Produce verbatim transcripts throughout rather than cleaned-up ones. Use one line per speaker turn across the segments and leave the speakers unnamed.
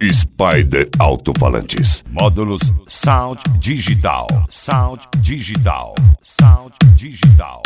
Spider Alto-Falantes. Módulos Sound Digital. Sound Digital. Sound Digital.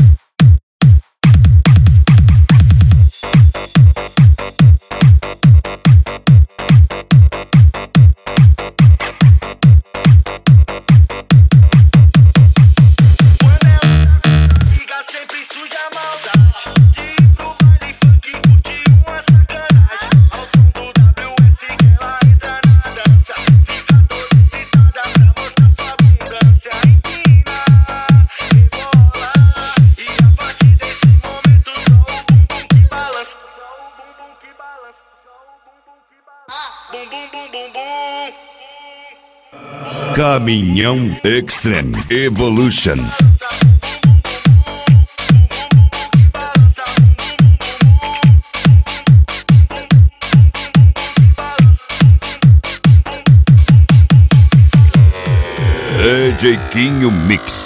Bum bum bum bum bum.
Caminhão Extreme Evolution. D J Quinho Mix.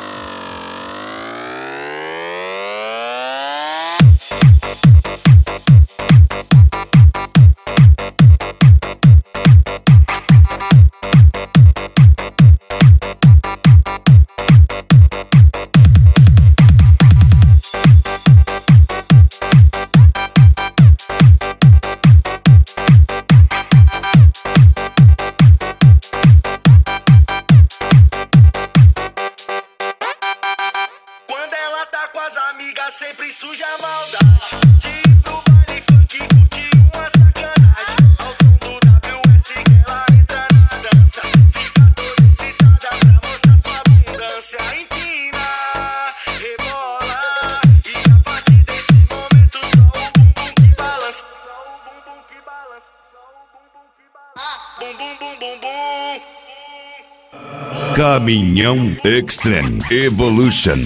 Sempre suja a maldade de ir pro baile funk, curtir uma sacanagem. Ao som do W S que ela entra na dança, fica toda excitada pra mostrar sua abundância. Empina, rebola, e a partir desse momento só o bumbum que balança. Só o bumbum que balança. Só o bumbum que balança. Bum bum bum bum bum.
Caminhão Extreme Evolution.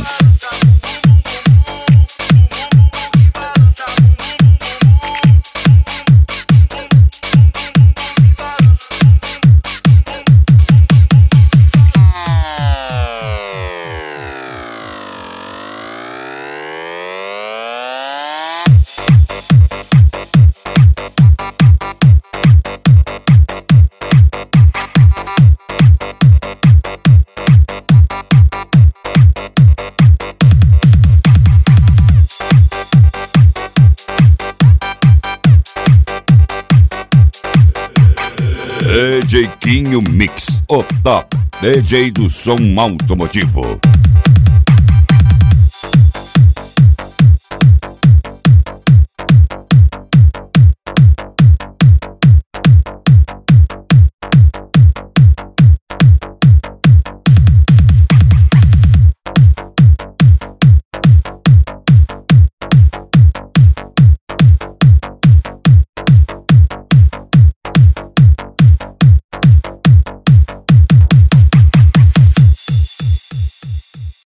D J Quinho Mix, o top D J do som automotivo.